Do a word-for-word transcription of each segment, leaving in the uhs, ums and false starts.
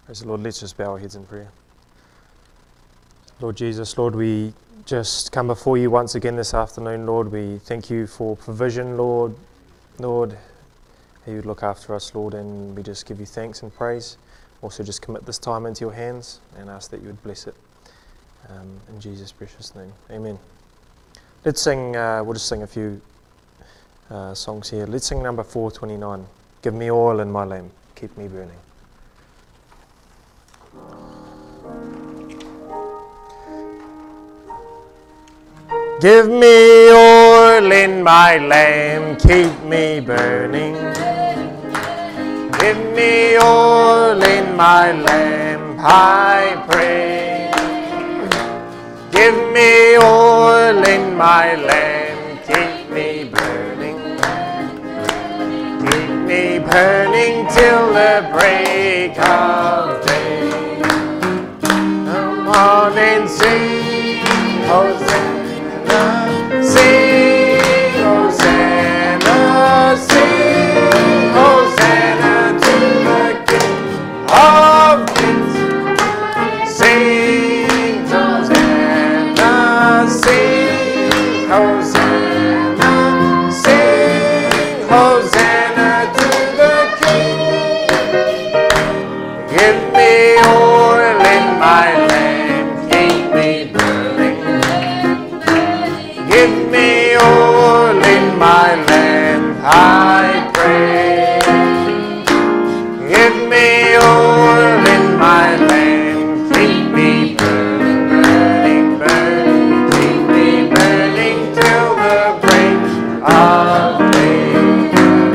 Praise the Lord. Let's just bow our heads in prayer. Lord Jesus, Lord, we just come before you once again this afternoon, Lord. We thank you for provision, Lord. Lord, how you look after us, Lord, and we just give you thanks and praise. Also just commit this time into your hands and ask that you would bless it. Um, in Jesus' precious name. Amen. Let's sing, uh, we'll just sing a few uh, songs here. Let's sing number four twenty-nine. Give me oil in my lamp, keep me burning. Give me oil in my lamp, keep me burning. Give me oil in my lamp, I pray. Give me oil in my lamp, keep me burning. Keep me burning till the break of day. Come on and sing, Hosanna. Sing, Hosanna, sing, Hosanna to the King of Kings. Sing, Hosanna, sing, Hosanna, sing, Hosanna to the King. Give me oil in my lamp, keep me burning. Give me oil in my lamp, I pray. Give me oil in my lamp, keep me burning, burning, keep me burning till the break of day.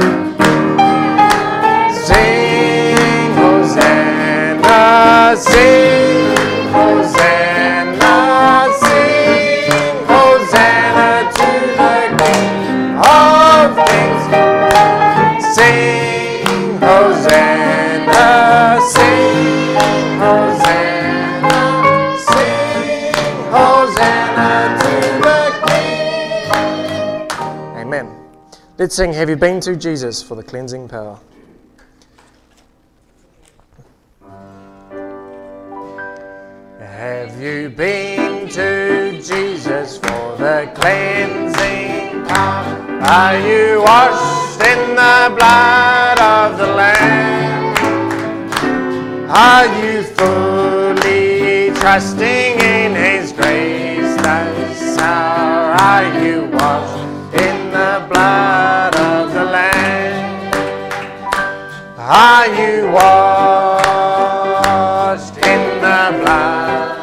Sing, Hosanna, sing, Hosanna, sing, Hosanna to the King of Kings. Sing, Hosanna, sing, Hosanna, sing, Hosanna to the King. Amen. Let's sing, Have You Been to Jesus for the cleansing power. Have you been to Jesus for the cleansing power? Are you washed in the blood of the Lamb? Are you fully trusting in His grace this hour? Are you washed in the blood of the Lamb? Are you washed in the blood?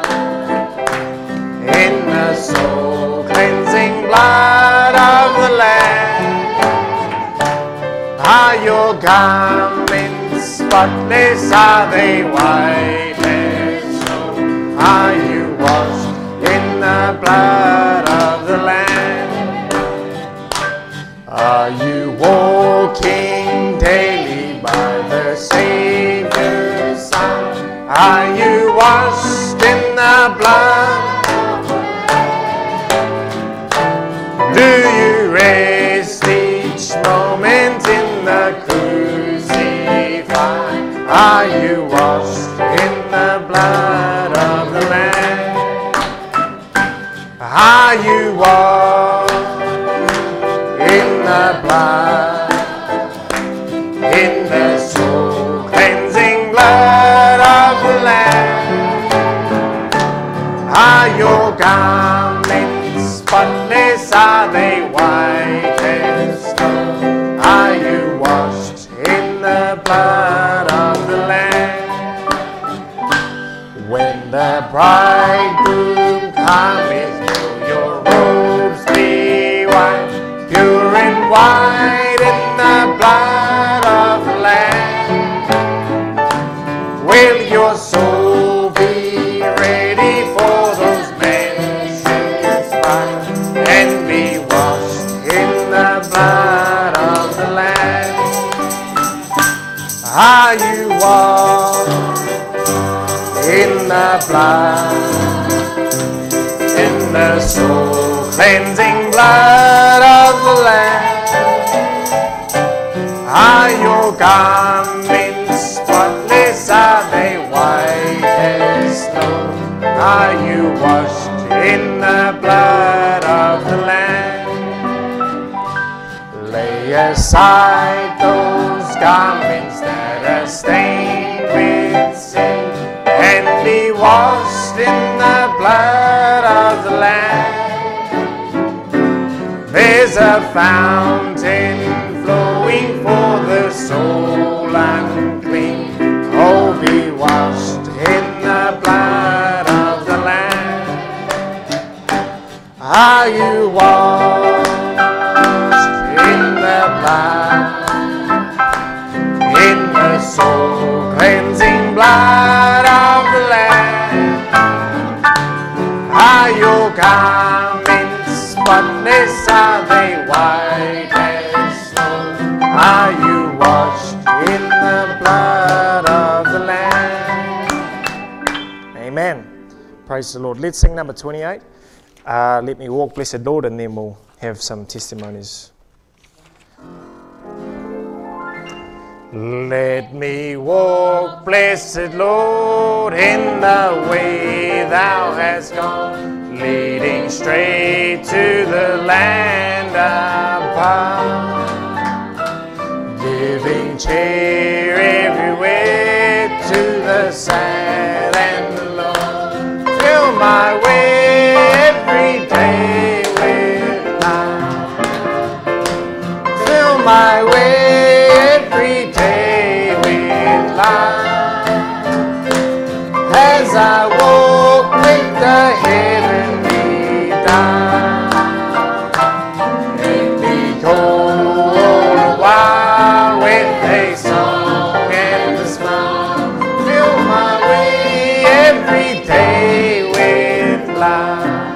In the soul cleansing blood of the Lamb? Are your garments spotless? Are they white as snow? Are you washed in the blood of the Lamb? Are you walking daily by the Savior's side? Are you washed in the blood? Do you rest each moment in the crucified? Are you washed in the blood of the Lamb? Are you washed in the blood, in the soul cleansing blood of the Lamb? Are your garments spotless? Are they white as snow? Are you washed in the blood of the Lamb? When the bridegroom cometh, will your robes be white, pure and white in the blood of the Lamb? Will your soul be ready for those mansions bright, and be washed in the blood of the Lamb? Are you washed in the blood, in the soul cleansing blood of the Lamb? Are your garments spotless? Are they white? in the blood of the Lamb. Lay aside those garments that are stained with sin, and be washed in the blood of the Lamb. There's a fountain flowing for the soul unclean. Oh, be washed in the blood of the Lamb. Are you washed in the blood, in the soul cleansing blood of the Lamb? Are your garments spotless? Are they white as snow? Are you washed in the blood of the Lamb? Amen. Praise the Lord. Let's sing number twenty-eight. Uh, Let me walk, blessed Lord, and then we'll have some testimonies. Let me walk, blessed Lord, in the way thou hast gone, leading straight to the land above, giving cheer everywhere to the sad and the lone. Fill my way every day with light. Fill my way every day with light. As I walk with the heavenly dawn, let me go all the while with a song and a smile. Fill my way every day with light.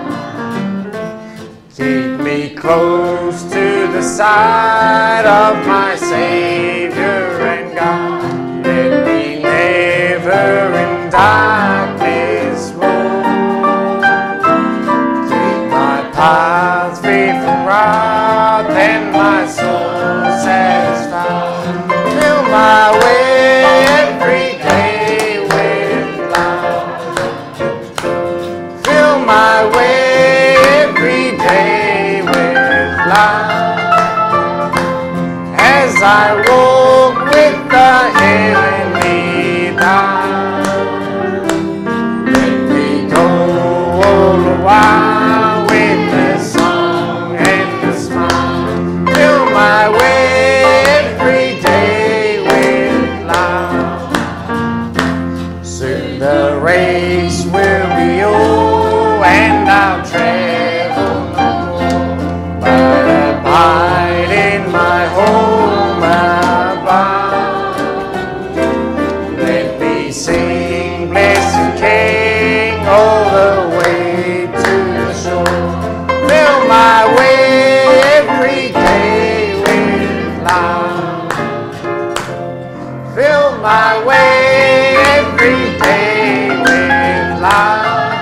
Keep me close to the side of my Savior and God. Let me never in darkness roam. Keep my path free from wrath and my soul satisfied. Fill my way every day with light. Fill my way every day with light. As I walk with the heavenly dawn, let me go all the while with the song and the smile. Fill my way every day with light. Soon the race will be o'er and I'll travel no more, but abide in my home above. Let me sing, blessed King, all the way to the shore. Fill my way every day with light. Fill my way every day with light.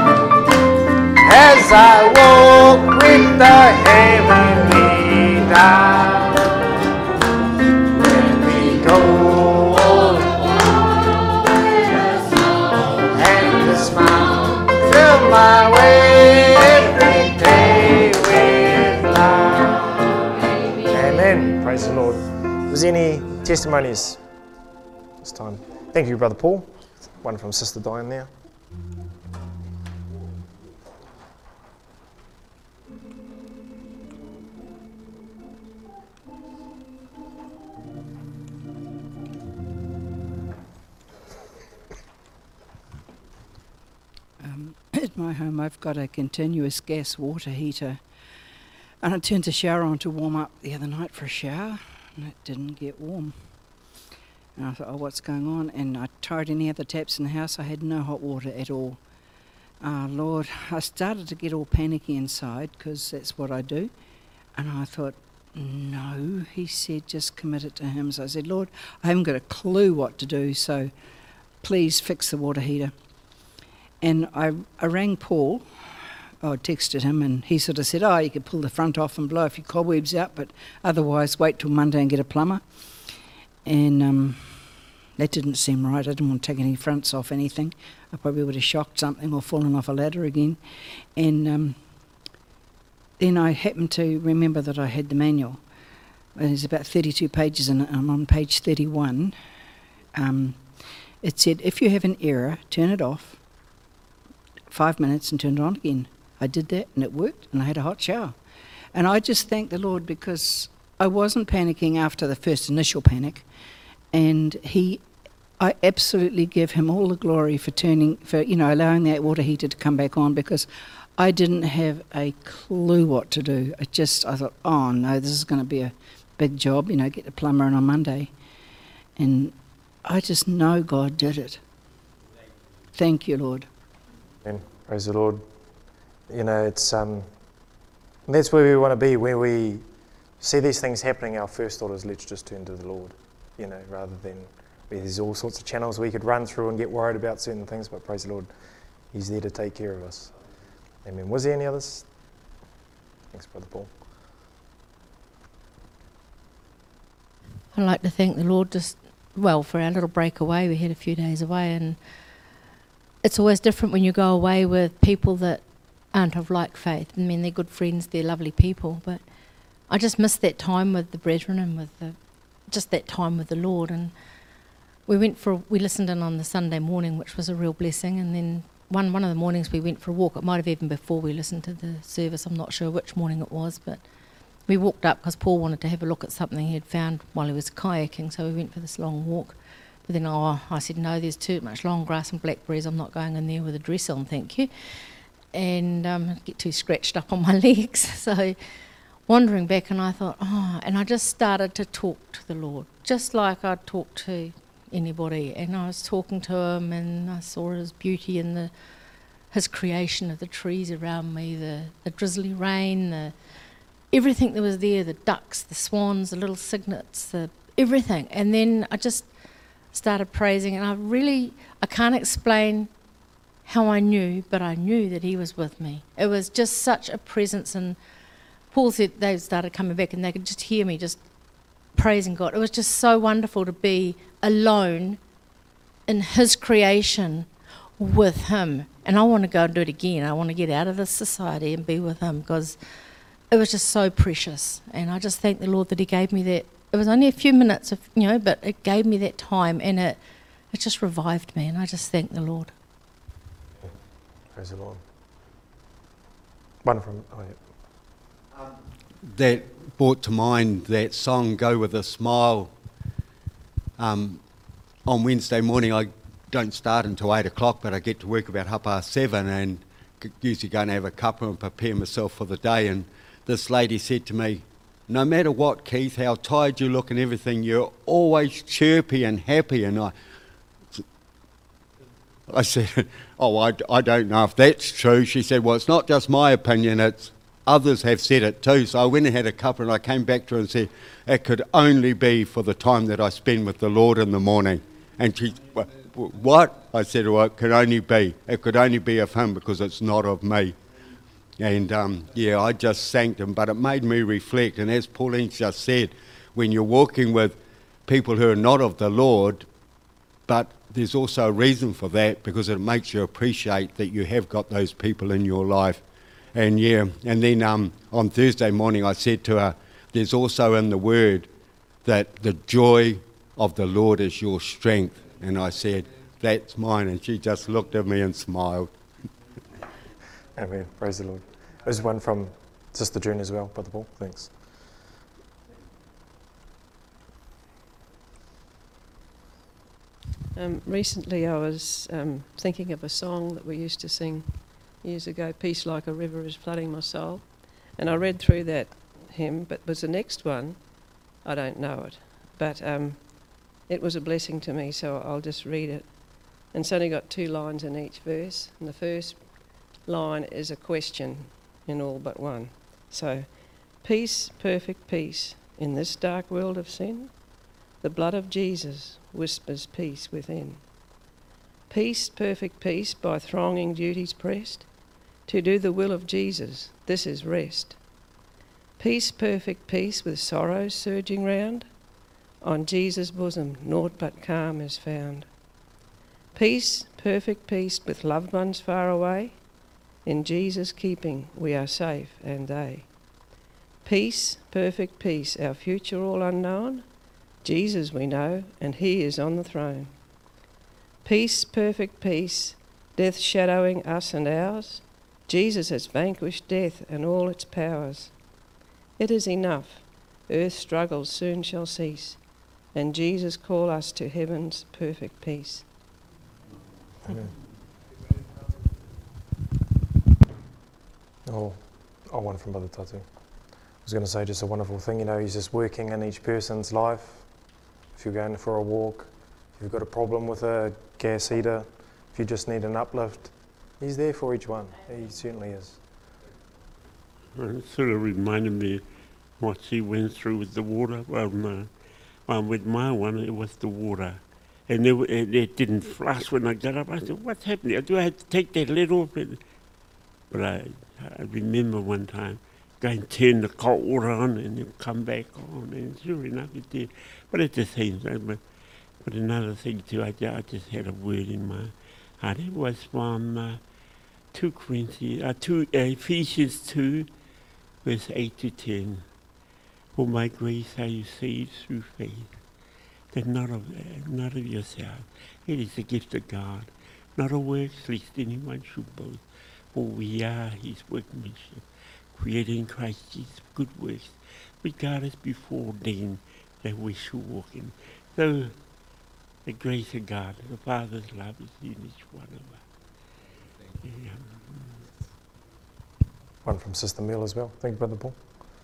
As I walk with the heavenly dawn, let me go all the while with a song and a smile. Fill my way every day with light. Amen. Praise the Lord. Was there any testimonies this time? Thank you, Brother Paul. One from Sister Diane there. At my home I've got a continuous gas water heater, and I turned the shower on to warm up the other night for a shower, and it didn't get warm. And I thought, oh, what's going on? And I tried any other taps in the house. I had no hot water at all. Ah, Lord, I started to get all panicky inside, because that's what I do. And I thought, no, he said, just commit it to him. So I said, Lord, I haven't got a clue what to do, so please fix the water heater. And I, I rang Paul, I texted him, and he sort of said, oh, you could pull the front off and blow a few cobwebs out, but otherwise wait till Monday and get a plumber. And um, that didn't seem right. I didn't want to take any fronts off anything. I probably would have shocked something or fallen off a ladder again. And um, then I happened to remember that I had the manual. There's about thirty-two pages in it, and I'm on page thirty-one. Um, it said, if you have an error, turn it off, five minutes and turn it on again. I did that and it worked, and I had a hot shower. And I just thank the Lord, because I wasn't panicking after the first initial panic, and he, I absolutely give him all the glory for turning, for, you know, allowing that water heater to come back on, because I didn't have a clue what to do. I just, I thought, oh no, this is going to be a big job, you know, get the plumber in on Monday. And I just know God did it. Thank you, Lord. Amen. Praise the Lord. You know, it's um, that's where we want to be. Where we see these things happening, our first thought is, let's just turn to the Lord. You know, rather than where there's all sorts of channels we could run through and get worried about certain things. But praise the Lord, He's there to take care of us. Amen. Was there any others? Thanks, Brother Paul. I'd like to thank the Lord just, well, for our little break away. We had a few days away, and it's always different when you go away with people that aren't of like faith. I mean, they're good friends, they're lovely people, but I just missed that time with the brethren and with the, just that time with the Lord. And we went for, we listened in on the Sunday morning, which was a real blessing, and then one, one of the mornings we went for a walk. It might have even before we listened to the service, I'm not sure which morning it was, but we walked up because Paul wanted to have a look at something he had found while he was kayaking, so we went for this long walk. But then oh, I said, no, there's too much long grass and blackberries. I'm not going in there with a dress on, thank you. And um, I'd get too scratched up on my legs. So wandering back, and I thought, oh, and I just started to talk to the Lord, just like I'd talk to anybody. And I was talking to him, and I saw his beauty in the his creation of the trees around me, the, the drizzly rain, the everything that was there, the ducks, the swans, the little cygnets, the everything. And then I just started praising, and I really, I can't explain how I knew, but I knew that he was with me. It was just such a presence, and Paul said they started coming back and they could just hear me just praising God. It was just so wonderful to be alone in his creation with him. And I want to go and do it again. I want to get out of this society and be with him, because it was just so precious. And I just thank the Lord that he gave me that. It was only a few minutes, of, you know, but it gave me that time, and it, it just revived me, and I just thank the Lord. Praise the Lord. One from, oh yeah. Um, that brought to mind that song, Go With A Smile. Um, on Wednesday morning, I don't start until eight o'clock, but I get to work about half past seven, and usually go and have a cuppa and prepare myself for the day. And this lady said to me, no matter what, Keith, how tired you look and everything, you're always chirpy and happy. And I I said, oh, I, I don't know if that's true. She said, well, it's not just my opinion, it's others have said it too. So I went and had a cuppa, and I came back to her and said, it could only be for the time that I spend with the Lord in the morning. And she, what? I said, well, it could only be. It could only be of him, because it's not of me. And, um, yeah, I just thanked him, but it made me reflect. And as Pauline just said, when you're walking with people who are not of the Lord, but there's also a reason for that, because it makes you appreciate that you have got those people in your life. And, yeah, and then um, on Thursday morning I said to her, there's also in the Word that the joy of the Lord is your strength. And I said, that's mine. And she just looked at me and smiled. Amen. Praise the Lord. There's one from Sister June as well, Brother Paul. Thanks. Um, recently I was um, thinking of a song that we used to sing years ago, Peace Like a River is Flooding My Soul. And I read through that hymn, but was the next one, I don't know it. But um, it was a blessing to me, so I'll just read it. And it's only got two lines in each verse. And the first line is a question in all but one. So, peace, perfect peace, in this dark world of sin, the blood of Jesus whispers peace within. Peace, perfect peace, by thronging duties pressed, to do the will of Jesus, this is rest. Peace, perfect peace, with sorrows surging round, On Jesus' bosom naught but calm is found. Peace, perfect peace with loved ones far away. In Jesus' keeping we are safe and they. Peace, perfect peace, our future all unknown. Jesus we know, and he is on the throne. Peace, perfect peace, death shadowing us and ours. Jesus has vanquished death and all its powers. It is enough, earth's struggles soon shall cease, and Jesus call us to heaven's perfect peace. Amen. Oh, oh, one from Brother Tatu. I was going to say just a wonderful thing, you know, he's just working in each person's life. If you're going for a walk, if you've got a problem with a gas heater, if you just need an uplift, he's there for each one. He certainly is. It sort of reminded me what she went through with the water. Well, no, well, with my one, it was the water. And it, it, it didn't flush when I got up. I said, what's happening? Do I have to take that lid off? But I, I remember one time going to turn the cold water on and then come back on, and sure enough it did. But at the same time, but, but another thing too, I, I just had a word in my heart. It was from uh, two Corinthians, uh, two, uh, Ephesians two, verse eight to ten. For my grace are you saved through faith, that not of, uh, not of yourself. It is the gift of God, not of works, lest anyone should boast. For we are his workmanship, created in Christ Jesus good works, which God has before ordained that we should walk in. So the grace of God, the Father's love is in each one of us. Yeah. One from Sister Mill as well. Thank you, Brother Paul.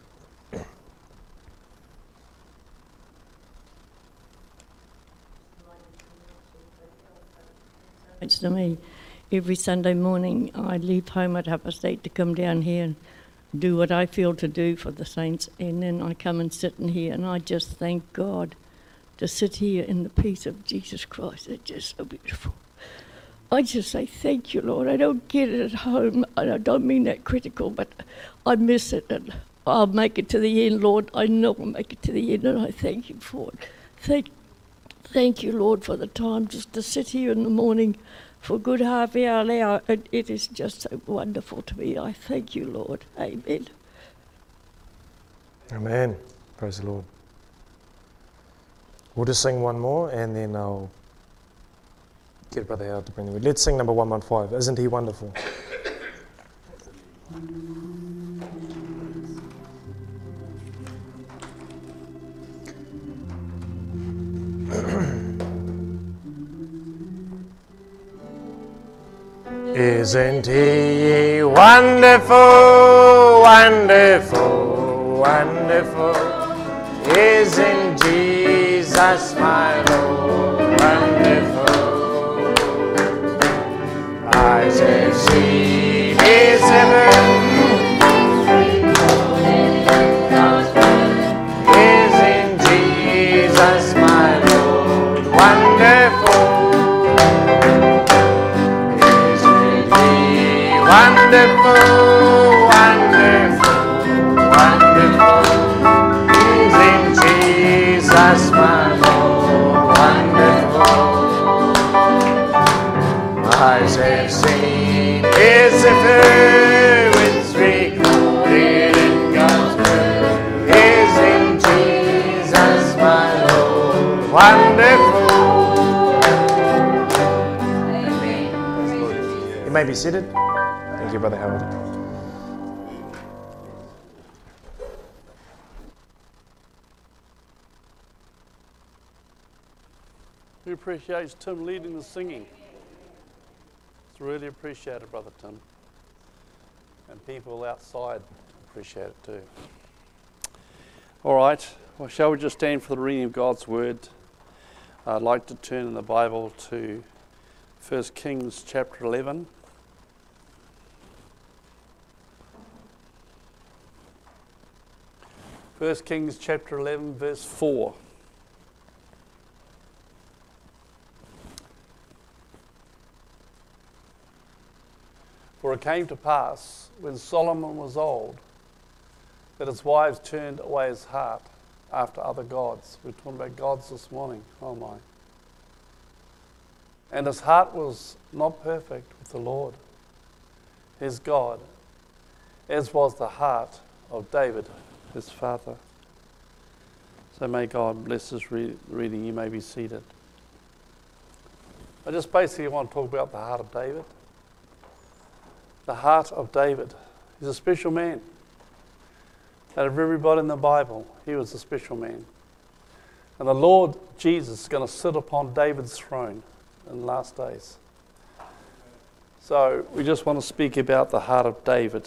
It's to me, every Sunday morning I leave home at half past eight to come down here and do what I feel to do for the saints, and then I come and sit in here, and I just thank God to sit here in the peace of Jesus Christ. It's just so beautiful. I just say thank you, Lord. I don't get it at home, and I don't mean that critical, but I miss it, and I'll make it to the end, Lord. I know I'll make it to the end, and I thank you for it. Thank, thank you, Lord, for the time just to sit here in the morning for a good half hour now. It, it is just so wonderful to me. I thank you, Lord. Amen. Amen. Praise the Lord. We'll just sing one more and then I'll get Brother Howard to bring the word. Let's sing number one one five. Isn't he wonderful? Isn't he wonderful, wonderful, wonderful? Isn't Jesus my Lord wonderful? Eyes have seen his heaven. Isn't Jesus my Lord wonderful? Wonderful, wonderful, wonderful, isn't Jesus my Lord wonderful? Eyes have seen his influence recorded in God's word. Isn't Jesus my Lord wonderful? Amen. You may be seated. Thank you, Brother Howard. Who appreciates Tim leading the singing? It's really appreciated, Brother Tim. And people outside appreciate it too. All right, well, shall we just stand for the reading of God's word? I'd like to turn in the Bible to First Kings chapter eleven. First Kings chapter eleven, verse four. For it came to pass, when Solomon was old, that his wives turned away his heart after other gods. We're talking about gods this morning. Oh my. And his heart was not perfect with the Lord, his God, as was the heart of David, his father. So may God bless this re- reading. You may be seated. I just basically want to talk about the heart of David. The heart of David. He's a special man. Out of everybody in the Bible, he was a special man. And the Lord Jesus is going to sit upon David's throne in the last days. So we just want to speak about the heart of David.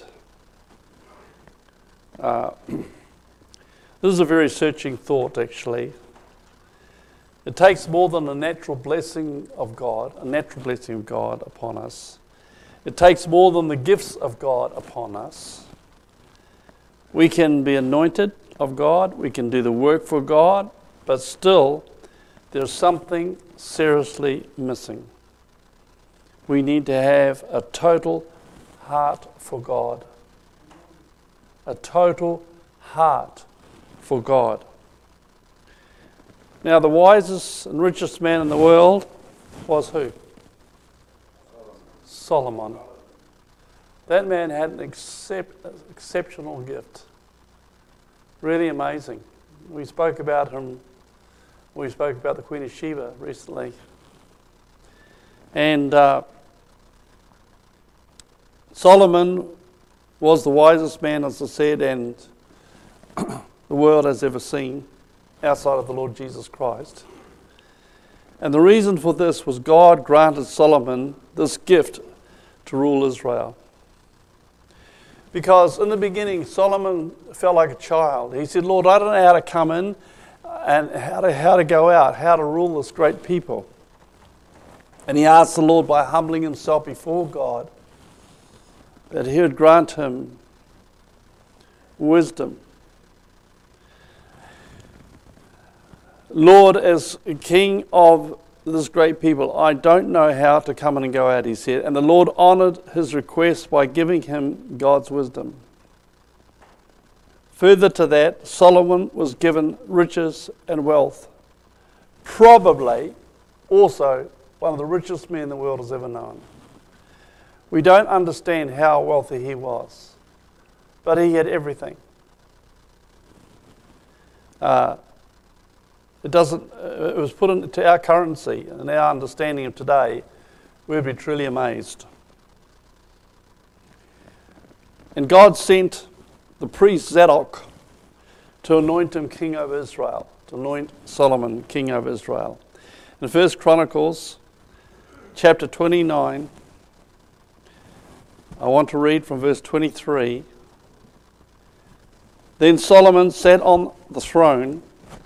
Uh, this is a very searching thought, actually. It takes more than a natural blessing of God, a natural blessing of God upon us. It takes more than the gifts of God upon us. We can be anointed of God, we can do the work for God, but still there's something seriously missing. We need to have a total heart for God. A total heart for God. Now, the wisest and richest man in the world was who? Solomon. That man had an excep- exceptional gift. Really amazing. We spoke about him, we spoke about the Queen of Sheba recently. And uh, Solomon was the wisest man, as I said, and the world has ever seen, outside of the Lord Jesus Christ. And the reason for this was God granted Solomon this gift to rule Israel. Because in the beginning, Solomon felt like a child. He said, Lord, I don't know how to come in and how to, how to go out, how to rule this great people. And he asked the Lord, by humbling himself before God, that he would grant him wisdom. Lord, as king of this great people, I don't know how to come in and go out, he said. And the Lord honoured his request by giving him God's wisdom. Further to that, Solomon was given riches and wealth. Probably also one of the richest men the world has ever known. We don't understand how wealthy he was, but he had everything. Uh, It doesn't. Uh, it was put into our currency and our understanding of today, we'd be truly amazed. And God sent the priest Zadok to anoint him king over Israel, to anoint Solomon king over Israel. In First Chronicles, chapter twenty-nine, I want to read from verse twenty-three. Then Solomon sat on the throne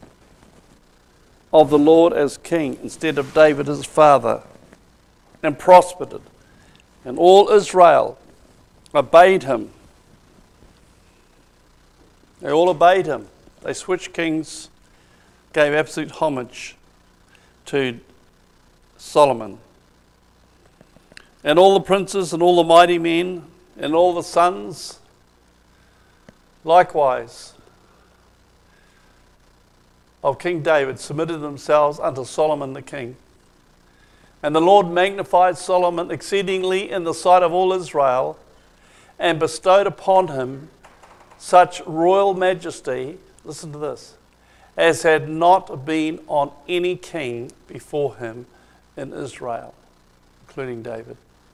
of the Lord as king instead of David his father, and prospered it. And all Israel obeyed him. They all obeyed him. They switched kings, gave absolute homage to Solomon. And all the princes and all the mighty men and all the sons likewise of King David submitted themselves unto Solomon the king. And the Lord magnified Solomon exceedingly in the sight of all Israel, and bestowed upon him such royal majesty, listen to this, as had not been on any king before him in Israel, including David.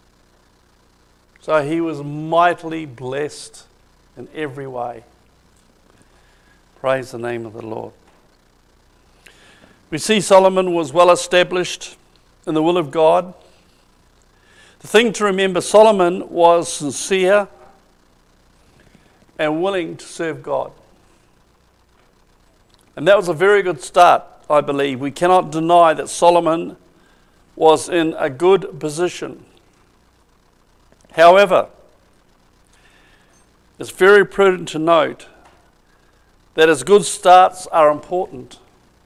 So he was mightily blessed in every way. Praise the name of the Lord. We see Solomon was well established in the will of God. The thing to remember, Solomon was sincere and willing to serve God. And that was a very good start, I believe. We cannot deny that Solomon was in a good position. However, it's very prudent to note that as good starts are important,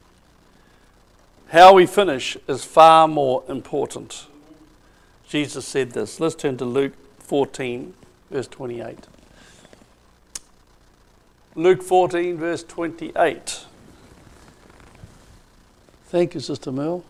how we finish is far more important. Jesus said this. Let's turn to Luke fourteen, verse twenty-eight. Luke fourteen, verse twenty-eight. Thank you, Sister Mel.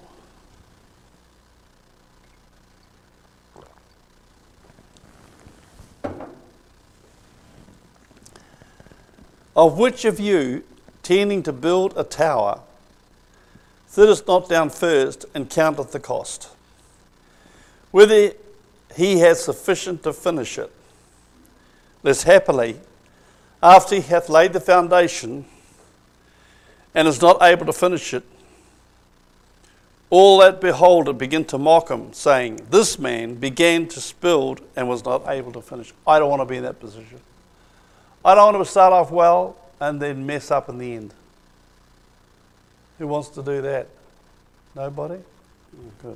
Of which of you, tending to build a tower, sitteth not down first and counteth the cost, whether he has sufficient to finish it, lest happily, after he hath laid the foundation and is not able to finish it, all that behold it begin to mock him, saying, this man began to build and was not able to finish. I don't want to be in that position. I don't want to start off well and then mess up in the end. Who wants to do that? Nobody? Oh, good.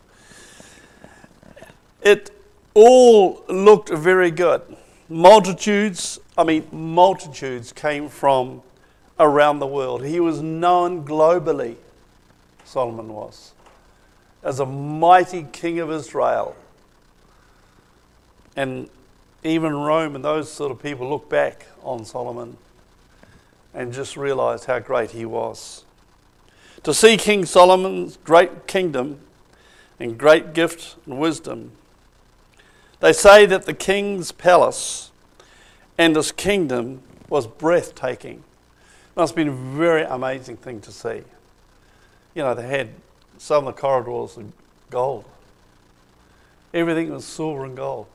It all looked very good. Multitudes, I mean multitudes came from around the world. He was known globally, Solomon was, as a mighty king of Israel. And even Rome and those sort of people look back on Solomon and just realize how great he was. To see King Solomon's great kingdom and great gift and wisdom, they say that the king's palace and his kingdom was breathtaking. Must have been a very amazing thing to see. You know, they had some of the corridors of gold. Everything was silver and gold.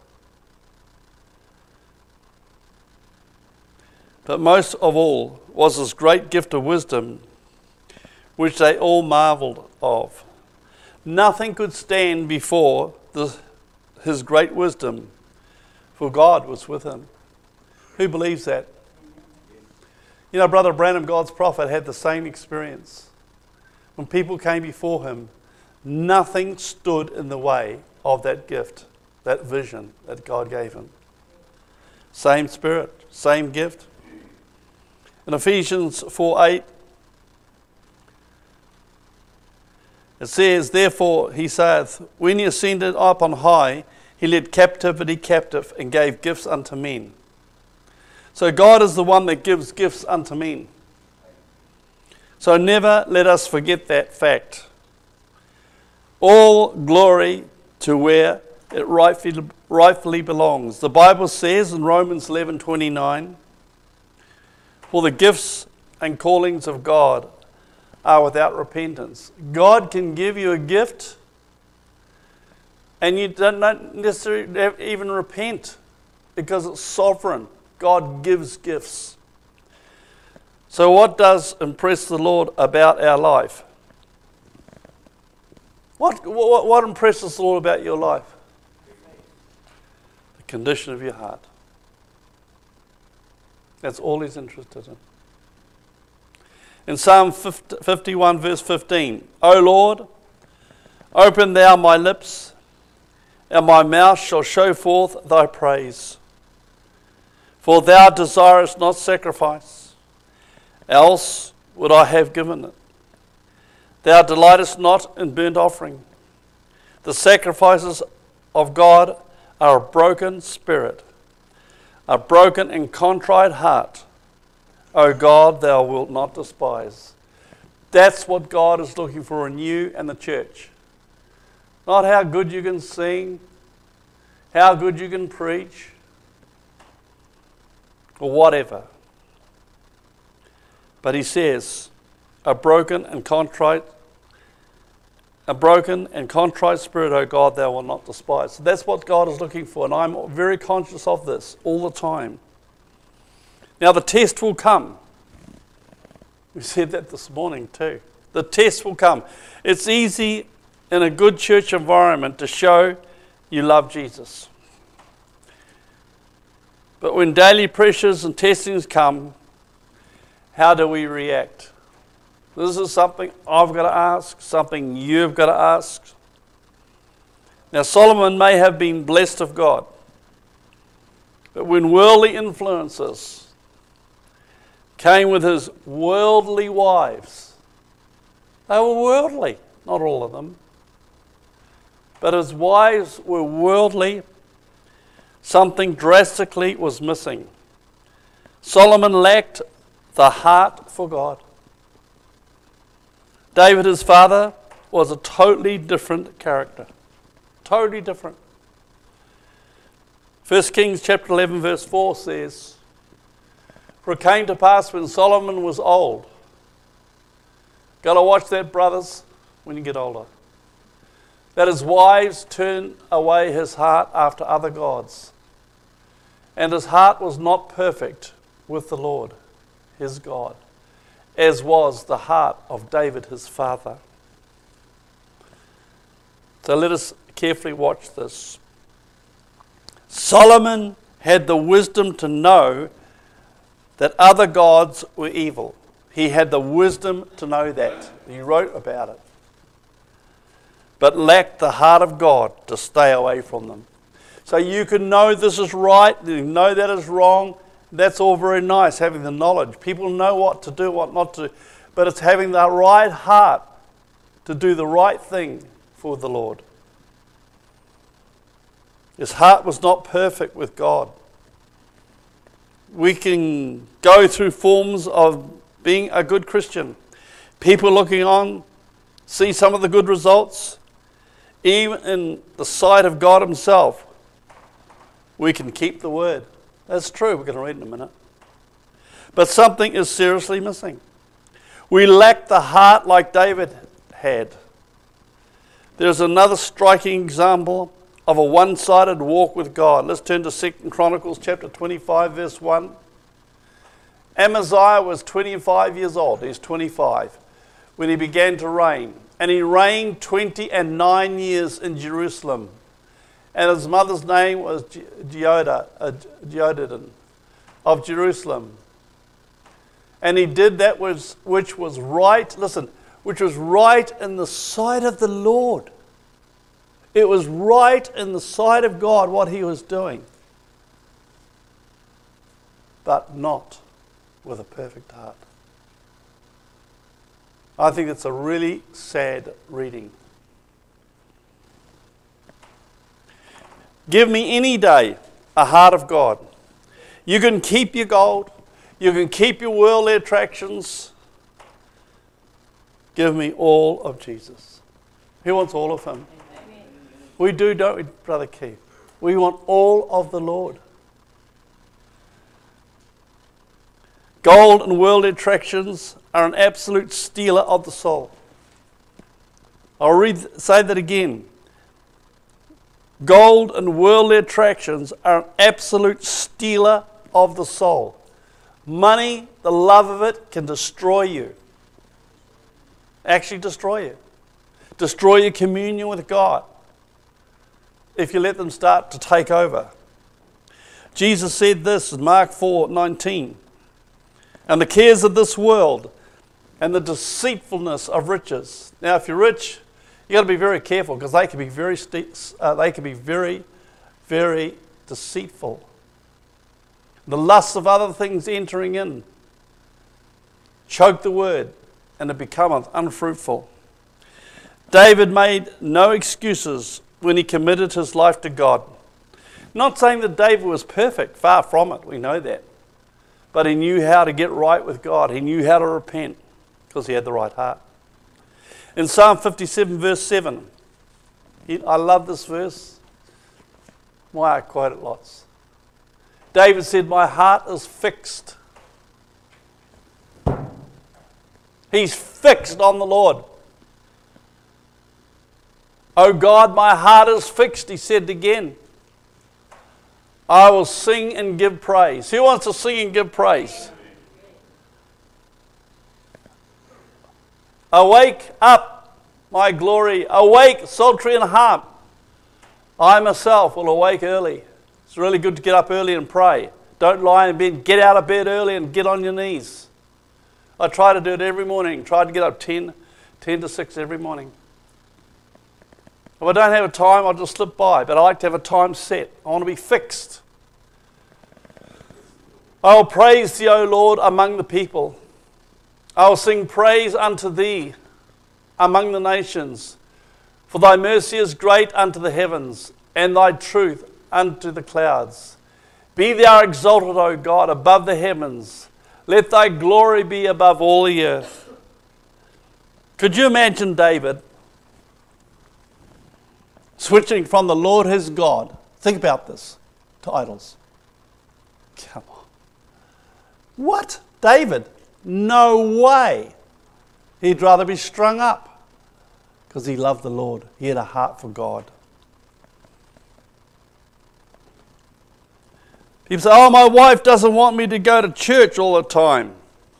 But most of all was his great gift of wisdom, which they all marvelled of. Nothing could stand before the, his great wisdom, for God was with him. Who believes that? You know, Brother Branham, God's prophet, had the same experience. When people came before him, nothing stood in the way of that gift, that vision that God gave him. Same spirit, same gift. In Ephesians four eight, it says, therefore, he saith, when he ascended up on high, he led captivity captive and gave gifts unto men. So God is the one that gives gifts unto men. So never let us forget that fact. All glory to where it rightfully, rightfully belongs. The Bible says in Romans eleven twenty-nine, for the gifts and callings of God are without repentance. God can give you a gift and you don't necessarily even repent because it's sovereign. God gives gifts. So what does impress the Lord about our life? What, what, what impresses the Lord about your life? The condition of your heart. That's all he's interested in. In Psalm fifty-one verse fifteen, O Lord, open thou my lips, and my mouth shall show forth thy praise. For thou desirest not sacrifice, else would I have given it. Thou delightest not in burnt offering. The sacrifices of God are a broken spirit, a broken and contrite heart. O God, thou wilt not despise. That's what God is looking for in you and the church. Not how good you can sing, how good you can preach, or whatever. But he says, a broken and contrite, a broken and contrite spirit, O God, thou wilt not despise. So that's what God is looking for, and I'm very conscious of this all the time. Now the test will come. We said that this morning too. The test will come. It's easy in a good church environment to show you love Jesus. But when daily pressures and testings come, how do we react? This is something I've got to ask, something you've got to ask. Now Solomon may have been blessed of God, but when worldly influences came with his worldly wives, they were worldly, not all of them, but his wives were worldly, something drastically was missing. Solomon lacked the heart for God. David, his father, was a totally different character. Totally different. First Kings chapter eleven verse four says, "For it came to pass when Solomon was old." Got to watch that, brothers, when you get older. "That his wives turned away his heart after other gods. And his heart was not perfect with the Lord, his God, as was the heart of David his father." So let us carefully watch this. Solomon had the wisdom to know that other gods were evil. He had the wisdom to know that. He wrote about it. But lacked the heart of God to stay away from them. So you can know this is right, you know that is wrong. That's all very nice, having the knowledge. People know what to do, what not to do. But it's having the right heart to do the right thing for the Lord. His heart was not perfect with God. We can go through forms of being a good Christian. People looking on, see some of the good results. Even in the sight of God himself, we can keep the word. That's true, we're going to read in a minute. But something is seriously missing. We lack the heart like David had. There's another striking example of a one-sided walk with God. Let's turn to Second Chronicles chapter twenty-five, verse one. Amaziah was twenty-five years old. He's twenty-five when he began to reign. And he reigned twenty and nine years in Jerusalem. And his mother's name was Jehoiada, uh, Jehoiadan of Jerusalem. And he did that was, which was right, listen, which was right in the sight of the Lord. It was right in the sight of God what he was doing. But not with a perfect heart. I think it's a really sad reading. Give me any day a heart of God. You can keep your gold. You can keep your worldly attractions. Give me all of Jesus. Who wants all of him? Amen. We do, don't we, Brother Keith? We want all of the Lord. Gold and worldly attractions are an absolute stealer of the soul. I'll read, say that again. Gold and worldly attractions are an absolute stealer of the soul. Money, the love of it, can destroy you. Actually destroy you. Destroy your communion with God if you let them start to take over. Jesus said this in Mark four nineteen. And the cares of this world and the deceitfulness of riches. Now, if you're rich, you've got to be very careful because they can be very, uh, they can be very, very deceitful. The lusts of other things entering in choke the word and it becometh unfruitful. David made no excuses when he committed his life to God. Not saying that David was perfect, far from it, we know that. But he knew how to get right with God. He knew how to repent because he had the right heart. In Psalm fifty-seven verse seven, he, I love this verse. Why I quote it lots. David said, my heart is fixed. He's fixed on the Lord. Oh God, my heart is fixed, he said again. I will sing and give praise. Who wants to sing and give praise? Awake up, my glory. Awake, psaltery and harp. I myself will awake early. It's really good to get up early and pray. Don't lie in bed. Get out of bed early and get on your knees. I try to do it every morning. Try to get up ten, ten to six every morning. If I don't have a time, I'll just slip by. But I like to have a time set. I want to be fixed. I will praise thee, O Lord, among the people. I will sing praise unto thee among the nations. For thy mercy is great unto the heavens, and thy truth unto the clouds. Be thou exalted, O God, above the heavens. Let thy glory be above all the earth. Could you imagine David switching from the Lord his God, think about this, to idols? Come on. What? David? No way. He'd rather be strung up because he loved the Lord. He had a heart for God. People say, oh, my wife doesn't want me to go to church all the time.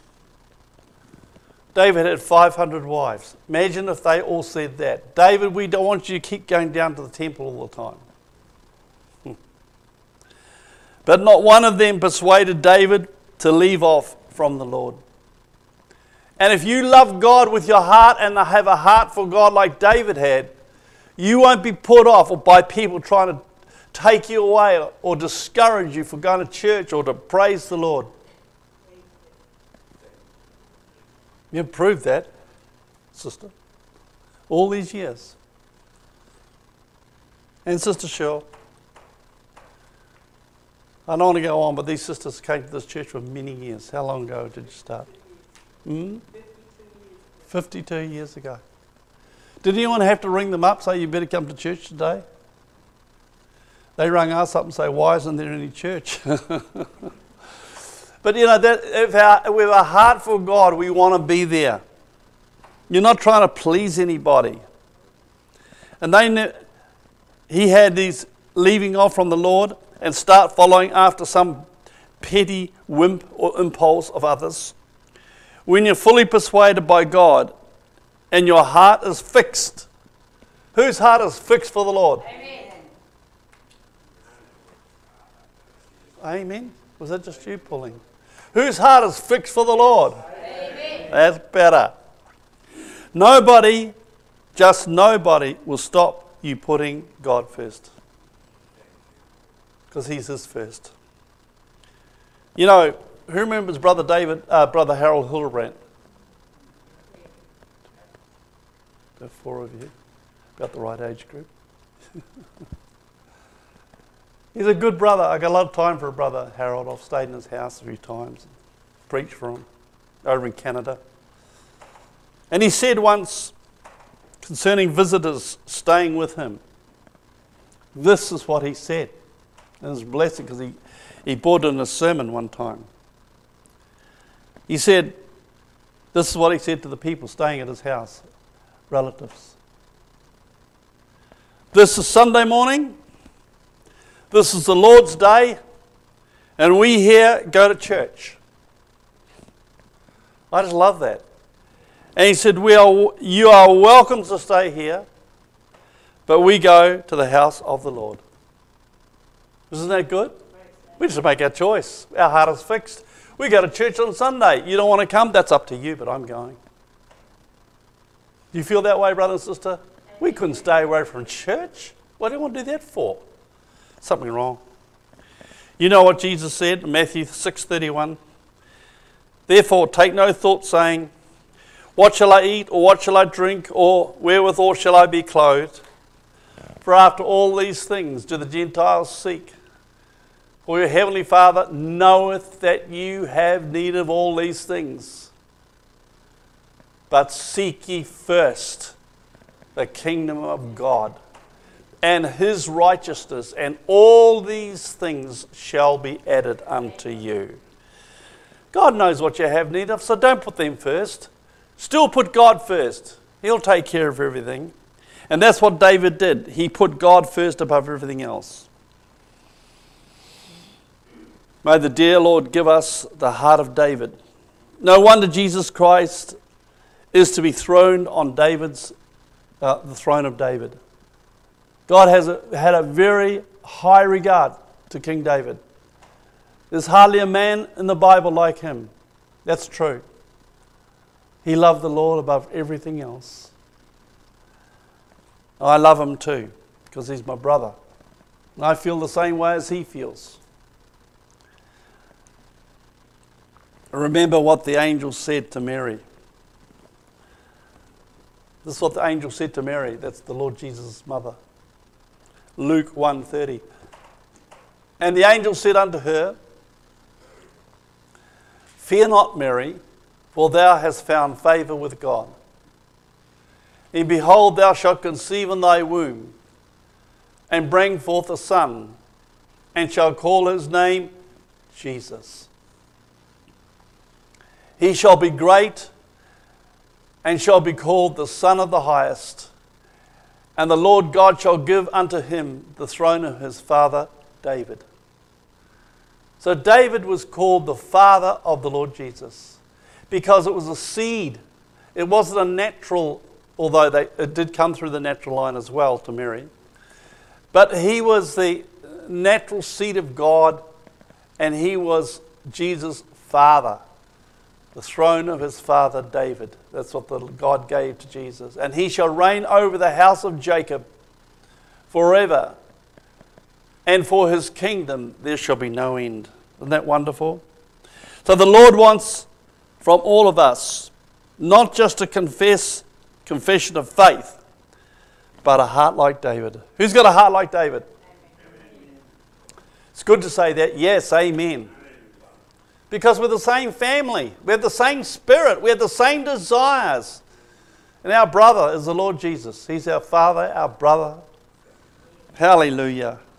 David had five hundred wives. Imagine if they all said that. David, we don't want you to keep going down to the temple all the time. Hmm. But not one of them persuaded David to leave off from the Lord. And if you love God with your heart and have a heart for God like David had, you won't be put off by people trying to take you away or discourage you for going to church or to praise the Lord. You proved that, sister, all these years. And Sister Cheryl, I don't want to go on, but these sisters came to this church for many years. How long ago did you start? Hmm? fifty-two years ago. Did anyone have to ring them up, say you better come to church today? They rang us up and say, why isn't there any church? But you know, that if our, with a heart for God, we want to be there. You're not trying to please anybody. And they knew, he had these leaving off from the Lord and start following after some petty whim or impulse of others. When you're fully persuaded by God and your heart is fixed. Whose heart is fixed for the Lord? Amen. Amen. Was that just you pulling? Whose heart is fixed for the Lord? Amen. That's better. Nobody, just nobody, will stop you putting God first. Because He's His first. You know, who remembers Brother David, uh, Brother Harold Hildebrandt? The four of you, about the right age group. He's a good brother. I got a lot of time for Brother Harold. I've stayed in his house a few times, preached for him over in Canada. And he said once concerning visitors staying with him, this is what he said. And it's a blessing because he, he brought in a sermon one time. He said, this is what he said to the people staying at his house, relatives. This is Sunday morning. This is the Lord's day, and we here go to church. I just love that. And he said, "We are, you are welcome to stay here, but we go to the house of the Lord." Isn't that good? We just make our choice. Our heart is fixed. We go to church on Sunday. You don't want to come? That's up to you, but I'm going. Do you feel that way, brother and sister? We couldn't stay away from church. What do you want to do that for? Something wrong. You know what Jesus said in Matthew six thirty-one? Therefore take no thought saying, what shall I eat, or what shall I drink, or wherewithal shall I be clothed? For after all these things do the Gentiles seek. For your heavenly Father knoweth that you have need of all these things. But seek ye first the kingdom of God and His righteousness, and all these things shall be added unto you. God knows what you have need of, so don't put them first. Still put God first. He'll take care of everything. And that's what David did. He put God first above everything else. May the dear Lord give us the heart of David. No wonder Jesus Christ is to be throned on David's, uh, the throne of David. God has a, had a very high regard to King David. There's hardly a man in the Bible like him. That's true. He loved the Lord above everything else. I love him too, because he's my brother. And I feel the same way as he feels. Remember what the angel said to Mary. This is what the angel said to Mary. That's the Lord Jesus' mother. Luke one thirty. And the angel said unto her, Fear not, Mary, for thou hast found favour with God. And behold, thou shalt conceive in thy womb, and bring forth a son, and shall call his name Jesus. He shall be great, and shall be called the Son of the Highest. And the Lord God shall give unto him the throne of his father David. So David was called the father of the Lord Jesus because it was a seed. It wasn't a natural, although they, it did come through the natural line as well to Mary. But he was the natural seed of God, and he was Jesus' father. The throne of his father David. That's what the God gave to Jesus. And he shall reign over the house of Jacob forever. And for his kingdom there shall be no end. Isn't that wonderful? So the Lord wants from all of us not just to confess confession of faith, but a heart like David. Who's got a heart like David? It's good to say that. Yes, amen. Because we're the same family. We have the same spirit. We have the same desires. And our brother is the Lord Jesus. He's our Father, our brother. Hallelujah.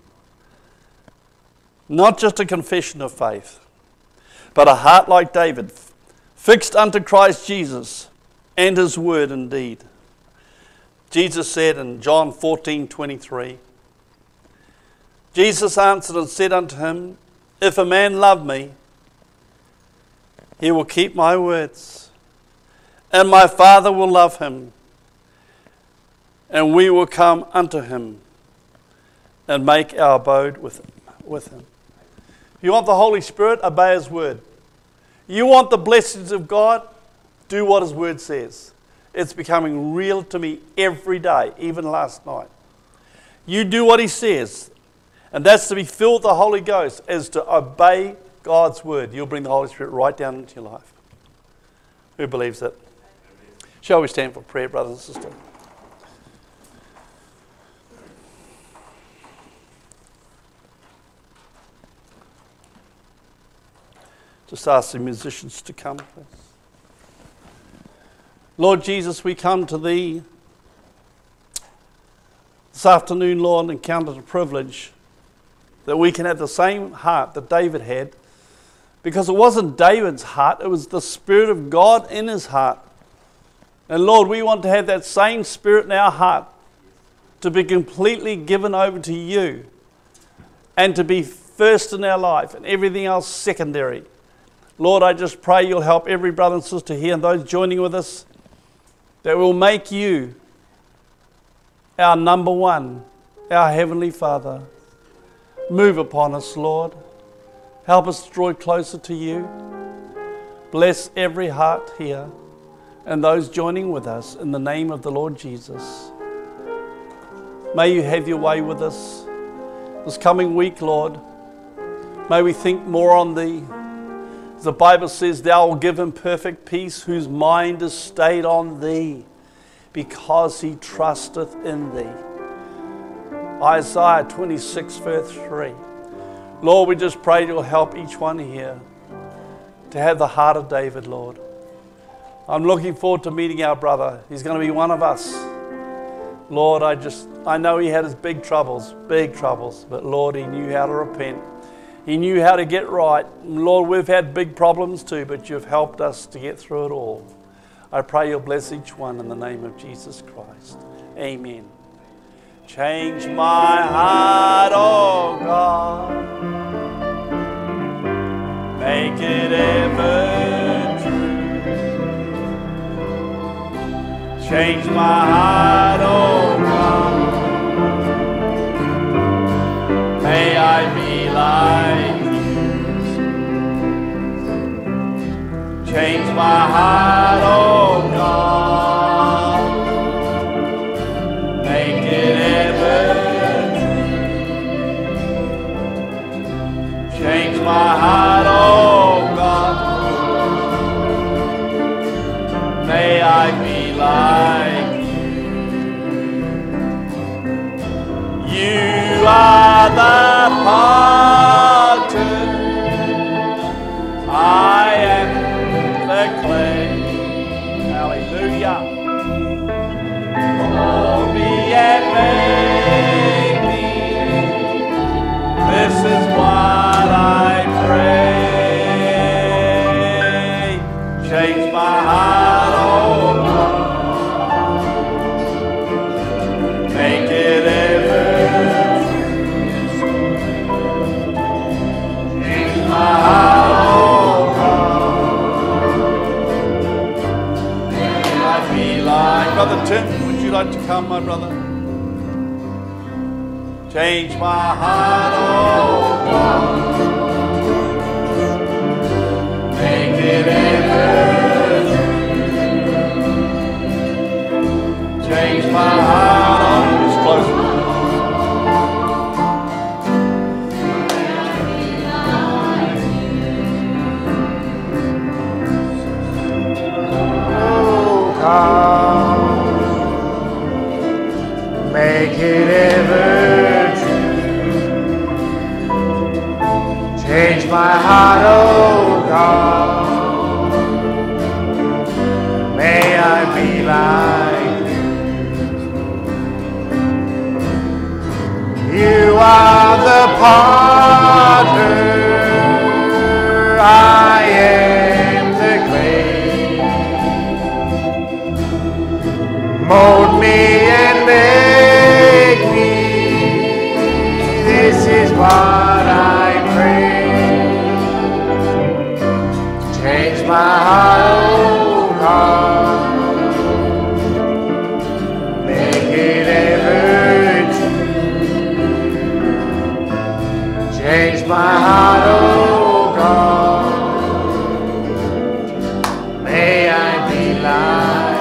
Not just a confession of faith, but a heart like David, fixed unto Christ Jesus and his word indeed. Jesus said in John fourteen twenty-three, Jesus answered and said unto him, if a man love me, he will keep my words, and my Father will love him, and we will come unto him and make our abode with him. With him. You want the Holy Spirit? Obey his word. You want the blessings of God? Do what his word says. It's becoming real to me every day, even last night. You do what he says, and that's to be filled with the Holy Ghost, is to obey God's word. You'll bring the Holy Spirit right down into your life. Who believes it? Shall we stand for prayer, brothers and sisters? Just ask the musicians to come, please. Lord Jesus, we come to thee this afternoon, Lord, and count it a privilege that we can have the same heart that David had, because it wasn't David's heart, it was the Spirit of God in his heart. And Lord, we want to have that same Spirit in our heart, to be completely given over to you and to be first in our life and everything else secondary. Lord, I just pray you'll help every brother and sister here and those joining with us, that we'll make you our number one, our Heavenly Father. Move upon us, Lord. Help us to draw closer to you. Bless every heart here and those joining with us in the name of the Lord Jesus. May you have your way with us this coming week, Lord. May we think more on thee. The Bible says, thou will give him perfect peace whose mind is stayed on thee, because he trusteth in thee. Isaiah twenty-six verse three. Lord, we just pray you'll help each one here to have the heart of David, Lord. I'm looking forward to meeting our brother. He's going to be one of us. Lord, I just, I know he had his big troubles, big troubles, but Lord, he knew how to repent. He knew how to get right. Lord, we've had big problems too, but you've helped us to get through it all. I pray you'll bless each one in the name of Jesus Christ. Amen. Change my heart, oh God. Make it ever true. Change my heart, oh God. May I be like you. Change my heart, oh God. Make it ever true. Change my heart, oh God. May I be like you. You are the potter, I am the clay. Hallelujah. I be like? Brother Tim, would you like to come, my brother? Change my heart, oh God. Make it ever true. Change my heart, oh, just close it. Make it ever true. Change my heart, oh God. May I be like you. You are the potter, I am the clay. Mold me and make me, this is what I pray. Change my heart, oh God, make it ever true. Change my heart, oh God, may I be like.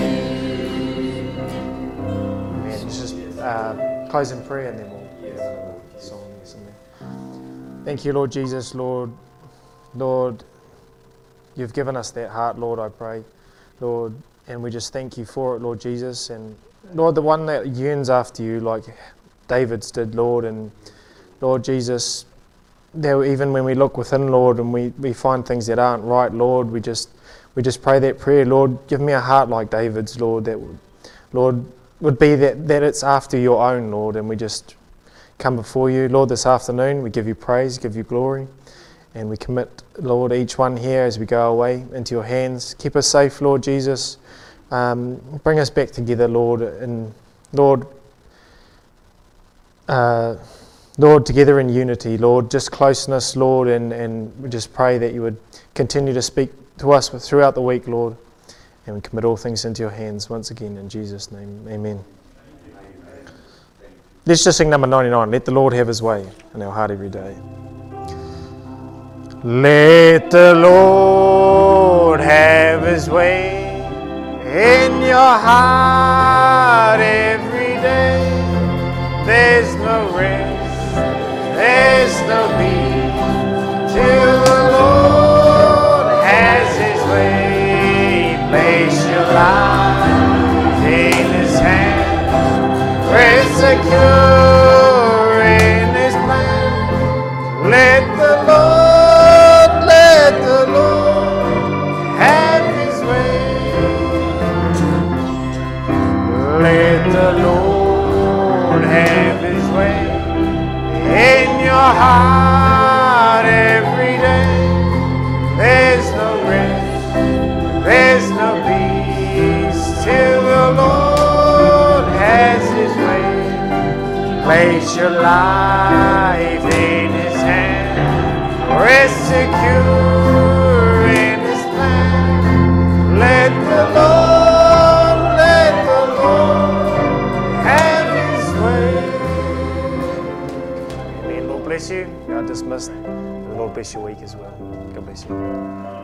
Uh, close in prayer and then we'll get another song. Thank you, Lord Jesus, Lord. Lord, you've given us that heart, Lord, I pray. Lord, and we just thank you for it, Lord Jesus. And Lord, the one that yearns after you like David's did, Lord. And Lord Jesus, there, even when we look within, Lord, and we, we find things that aren't right, Lord, we just we just pray that prayer, Lord, give me a heart like David's, Lord, that would, Lord, would be that, that it's after your own, Lord, and we just come before you, Lord, this afternoon. We give you praise, give you glory, and we commit, Lord, each one here as we go away into your hands. Keep us safe, Lord Jesus. Um, bring us back together, Lord, and Lord, uh, Lord, together in unity, Lord, just closeness, Lord, and, and we just pray that you would continue to speak to us throughout the week, Lord. And we commit all things into your hands once again in Jesus' name. Amen. Amen. Let's just sing number ninety-nine. Let the Lord have his way in our heart every day. Let the Lord have his way in your heart every day. There's no rest, there's no peace till the Lord has his way. Place your life in his hand, rest secure in his plan. Let the Lord, let the Lord have his way. Let the Lord have his way in your heart every day. There's no rest, there's no peace till the Lord has his way. Place your life in his hand, rest secure in his plan. Let the Lord, let the Lord have his way. Amen. Lord bless you. You are dismissed. The Lord bless your week as well. God bless you.